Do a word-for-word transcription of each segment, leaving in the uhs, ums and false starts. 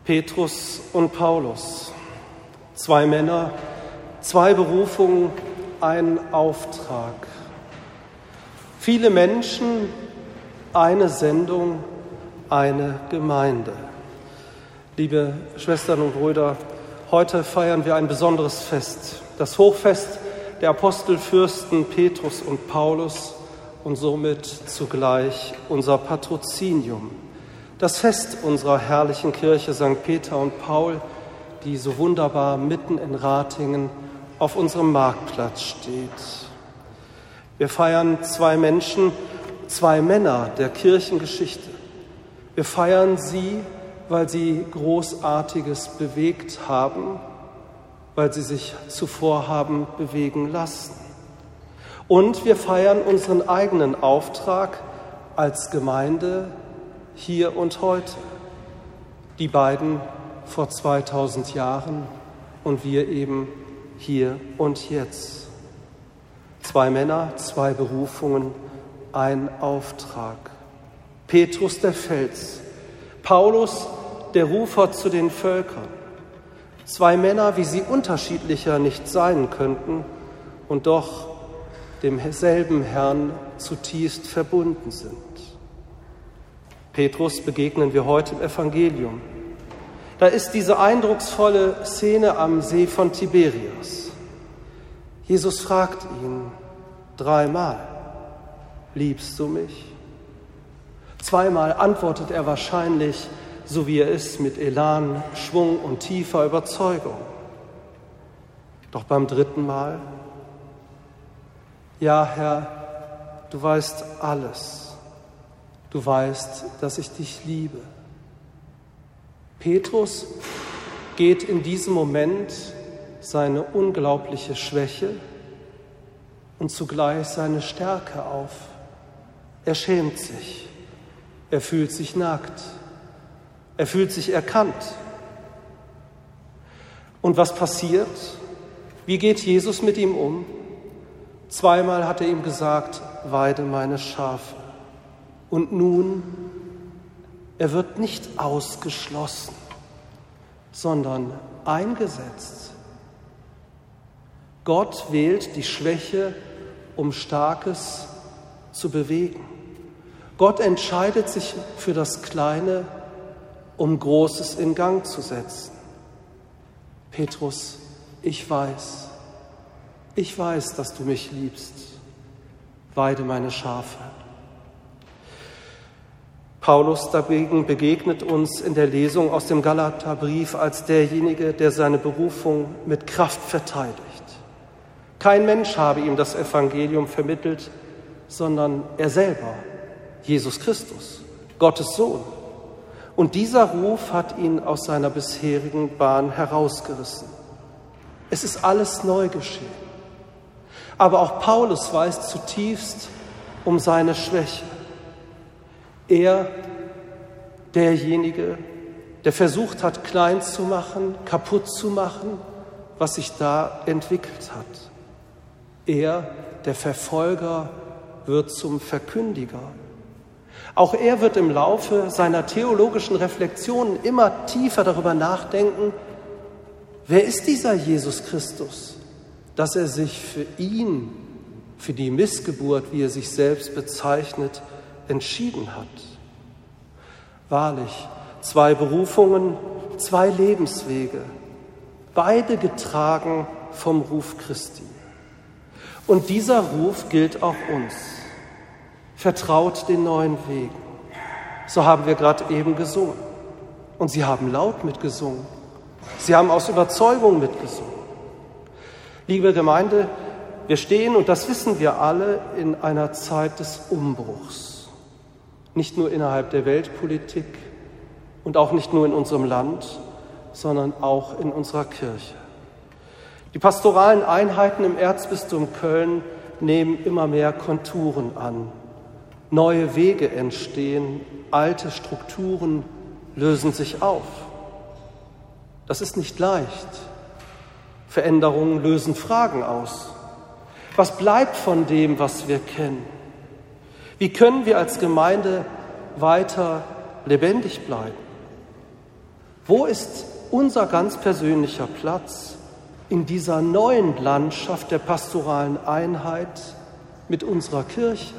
Petrus und Paulus, zwei Männer, zwei Berufungen, ein Auftrag. Viele Menschen, eine Sendung, eine Gemeinde. Liebe Schwestern und Brüder, heute feiern wir ein besonderes Fest, das Hochfest der Apostelfürsten Petrus und Paulus und somit zugleich unser Patrozinium. Das Fest unserer herrlichen Kirche Sankt Peter und Paul, die so wunderbar mitten in Ratingen auf unserem Marktplatz steht. Wir feiern zwei Menschen, zwei Männer der Kirchengeschichte. Wir feiern sie, weil sie Großartiges bewegt haben, weil sie sich zuvor haben bewegen lassen. Und wir feiern unseren eigenen Auftrag als Gemeinde hier und heute. Die beiden vor zweitausend Jahren und wir eben hier und jetzt. Zwei Männer, zwei Berufungen, ein Auftrag. Petrus der Fels, Paulus der Rufer zu den Völkern. Zwei Männer, wie sie unterschiedlicher nicht sein könnten und doch demselben Herrn zutiefst verbunden sind. Petrus begegnen wir heute im Evangelium. Da ist diese eindrucksvolle Szene am See von Tiberias. Jesus fragt ihn dreimal: Liebst du mich? Zweimal antwortet er wahrscheinlich, so wie er ist, mit Elan, Schwung und tiefer Überzeugung. Doch beim dritten Mal: Ja, Herr, du weißt alles. Du weißt, dass ich dich liebe. Petrus geht in diesem Moment seine unglaubliche Schwäche und zugleich seine Stärke auf. Er schämt sich. Er fühlt sich nackt. Er fühlt sich erkannt. Und was passiert? Wie geht Jesus mit ihm um? Zweimal hat er ihm gesagt: Weide meine Schafe. Und nun, er wird nicht ausgeschlossen, sondern eingesetzt. Gott wählt die Schwäche, um Starkes zu bewegen. Gott entscheidet sich für das Kleine, um Großes in Gang zu setzen. Petrus, ich weiß, ich weiß, dass du mich liebst. Weide meine Schafe. Paulus dagegen begegnet uns in der Lesung aus dem Galaterbrief als derjenige, der seine Berufung mit Kraft verteidigt. Kein Mensch habe ihm das Evangelium vermittelt, sondern er selber, Jesus Christus, Gottes Sohn. Und dieser Ruf hat ihn aus seiner bisherigen Bahn herausgerissen. Es ist alles neu geschehen. Aber auch Paulus weiß zutiefst um seine Schwäche. Er, derjenige, der versucht hat, klein zu machen, kaputt zu machen, was sich da entwickelt hat. Er, der Verfolger, wird zum Verkündiger. Auch er wird im Laufe seiner theologischen Reflexionen immer tiefer darüber nachdenken: Wer ist dieser Jesus Christus, dass er sich für ihn, für die Missgeburt, wie er sich selbst bezeichnet, entschieden hat? Wahrlich, zwei Berufungen, zwei Lebenswege, beide getragen vom Ruf Christi. Und dieser Ruf gilt auch uns. Vertraut den neuen Wegen. So haben wir gerade eben gesungen. Und Sie haben laut mitgesungen. Sie haben aus Überzeugung mitgesungen. Liebe Gemeinde, wir stehen, und das wissen wir alle, in einer Zeit des Umbruchs. Nicht nur innerhalb der Weltpolitik und auch nicht nur in unserem Land, sondern auch in unserer Kirche. Die pastoralen Einheiten im Erzbistum Köln nehmen immer mehr Konturen an. Neue Wege entstehen, alte Strukturen lösen sich auf. Das ist nicht leicht. Veränderungen lösen Fragen aus. Was bleibt von dem, was wir kennen? Wie können wir als Gemeinde weiter lebendig bleiben? Wo ist unser ganz persönlicher Platz in dieser neuen Landschaft der pastoralen Einheit mit unserer Kirche?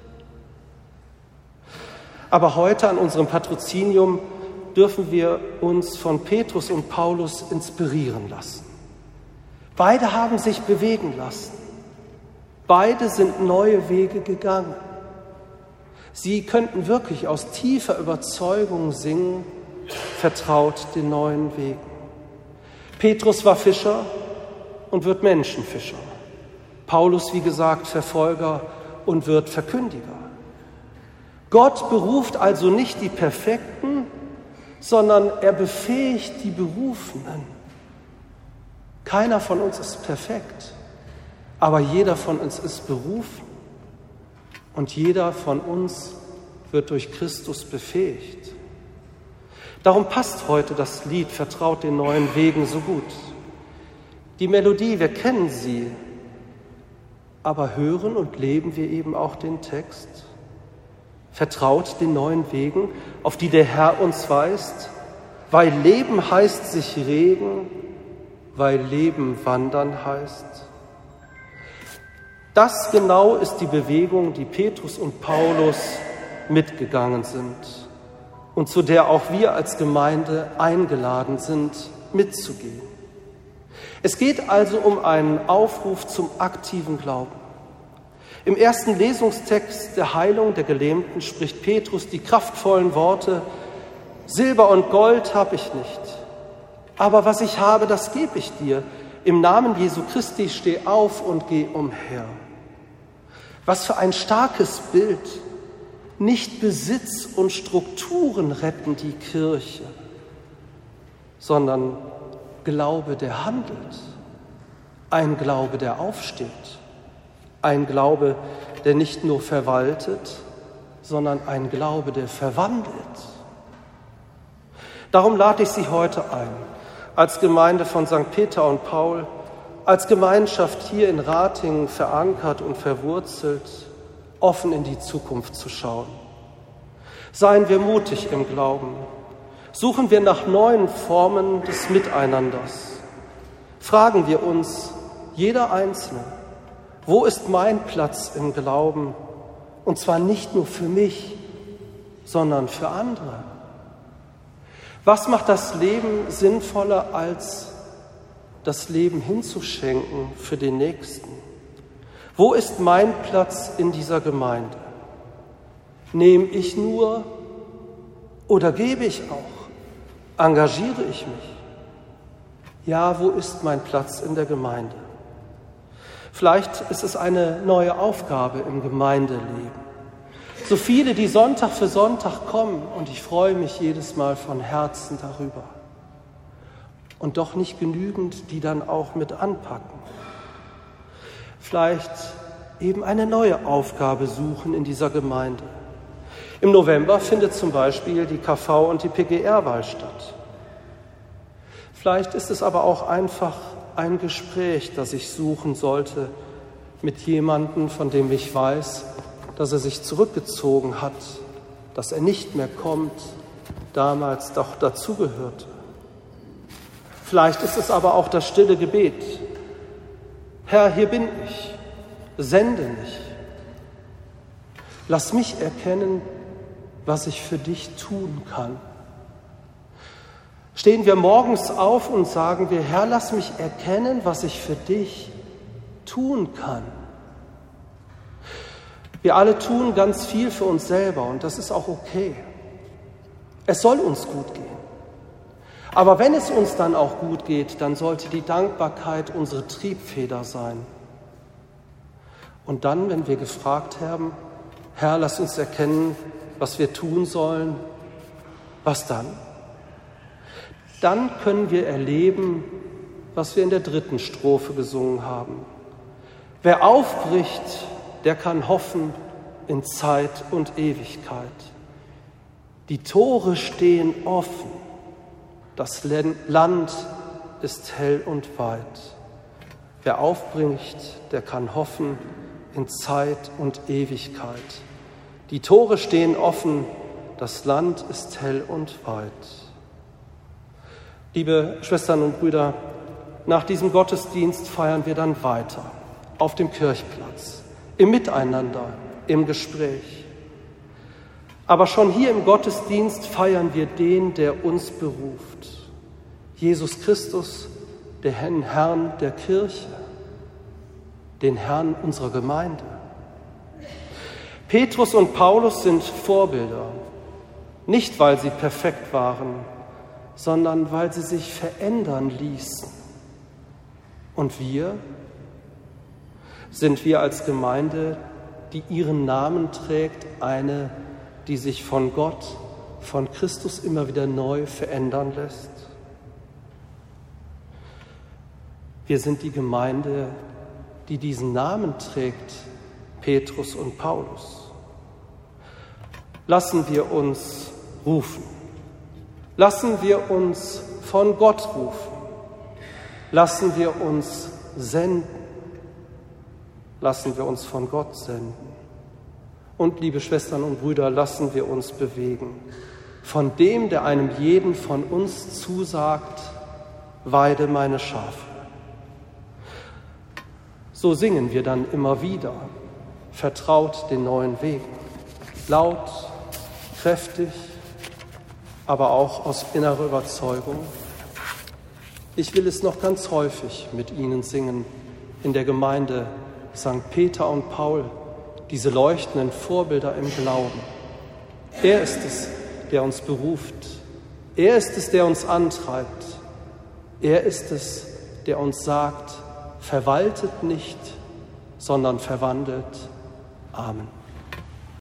Aber heute an unserem Patrozinium dürfen wir uns von Petrus und Paulus inspirieren lassen. Beide haben sich bewegen lassen. Beide sind neue Wege gegangen. Sie könnten wirklich aus tiefer Überzeugung singen, vertraut den neuen Wegen. Petrus war Fischer und wird Menschenfischer. Paulus, wie gesagt, Verfolger und wird Verkündiger. Gott beruft also nicht die Perfekten, sondern er befähigt die Berufenen. Keiner von uns ist perfekt, aber jeder von uns ist berufen und jeder von uns wird durch Christus befähigt. Darum passt heute das Lied Vertraut den neuen Wegen so gut. Die Melodie, wir kennen sie, aber hören und leben wir eben auch den Text. Vertraut den neuen Wegen, auf die der Herr uns weist, weil Leben heißt sich regen, weil Leben wandern heißt. Das genau ist die Bewegung, die Petrus und Paulus mitgegangen sind und zu der auch wir als Gemeinde eingeladen sind, mitzugehen. Es geht also um einen Aufruf zum aktiven Glauben. Im ersten Lesungstext der Heilung der Gelähmten spricht Petrus die kraftvollen Worte: Silber und Gold habe ich nicht, aber was ich habe, das gebe ich dir. Im Namen Jesu Christi steh auf und geh umher. Was für ein starkes Bild. Nicht Besitz und Strukturen retten die Kirche, sondern Glaube, der handelt. Ein Glaube, der aufsteht. Ein Glaube, der nicht nur verwaltet, sondern ein Glaube, der verwandelt. Darum lade ich Sie heute ein, als Gemeinde von Sankt Peter und Paul, als Gemeinschaft hier in Ratingen verankert und verwurzelt, offen in die Zukunft zu schauen. Seien wir mutig im Glauben. Suchen wir nach neuen Formen des Miteinanders. Fragen wir uns, jeder Einzelne, wo ist mein Platz im Glauben? Und zwar nicht nur für mich, sondern für andere. Was macht das Leben sinnvoller, als das Leben hinzuschenken für den Nächsten? Wo ist mein Platz in dieser Gemeinde? Nehme ich nur oder gebe ich auch? Engagiere ich mich? Ja, wo ist mein Platz in der Gemeinde? Vielleicht ist es eine neue Aufgabe im Gemeindeleben. So viele, die Sonntag für Sonntag kommen, und ich freue mich jedes Mal von Herzen darüber. Und doch nicht genügend, die dann auch mit anpacken. Vielleicht eben eine neue Aufgabe suchen in dieser Gemeinde. Im November findet zum Beispiel die K V und die P G R-Wahl statt. Vielleicht ist es aber auch einfach ein Gespräch, das ich suchen sollte mit jemandem, von dem ich weiß, dass er sich zurückgezogen hat, dass er nicht mehr kommt, damals doch dazugehörte. Vielleicht ist es aber auch das stille Gebet. Herr, hier bin ich, sende mich. Lass mich erkennen, was ich für dich tun kann. Stehen wir morgens auf und sagen wir, Herr, lass mich erkennen, was ich für dich tun kann. Wir alle tun ganz viel für uns selber und das ist auch okay. Es soll uns gut gehen. Aber wenn es uns dann auch gut geht, dann sollte die Dankbarkeit unsere Triebfeder sein. Und dann, wenn wir gefragt haben, Herr, lass uns erkennen, was wir tun sollen, was dann? Dann können wir erleben, was wir in der dritten Strophe gesungen haben. Wer aufbricht, der kann hoffen in Zeit und Ewigkeit. Die Tore stehen offen. Das Land ist hell und weit. Wer aufbricht, der kann hoffen in Zeit und Ewigkeit. Die Tore stehen offen, das Land ist hell und weit. Liebe Schwestern und Brüder, nach diesem Gottesdienst feiern wir dann weiter auf dem Kirchplatz, im Miteinander, im Gespräch. Aber schon hier im Gottesdienst feiern wir den, der uns beruft. Jesus Christus, den Herrn der Kirche, den Herrn unserer Gemeinde. Petrus und Paulus sind Vorbilder, nicht weil sie perfekt waren, sondern weil sie sich verändern ließen. Und wir? Sind wir als Gemeinde, die ihren Namen trägt, eine, die sich von Gott, von Christus immer wieder neu verändern lässt? Wir sind die Gemeinde, die diesen Namen trägt, Petrus und Paulus. Lassen wir uns rufen. Lassen wir uns von Gott rufen. Lassen wir uns senden. Lassen wir uns von Gott senden. Und, liebe Schwestern und Brüder, lassen wir uns bewegen von dem, der einem jeden von uns zusagt, weide meine Schafe. So singen wir dann immer wieder, vertraut den neuen Wegen, laut, kräftig, aber auch aus innerer Überzeugung. Ich will es noch ganz häufig mit Ihnen singen in der Gemeinde Sankt Peter und Paul, diese leuchtenden Vorbilder im Glauben. Er ist es, der uns beruft. Er ist es, der uns antreibt. Er ist es, der uns sagt, verwaltet nicht, sondern verwandelt. Amen.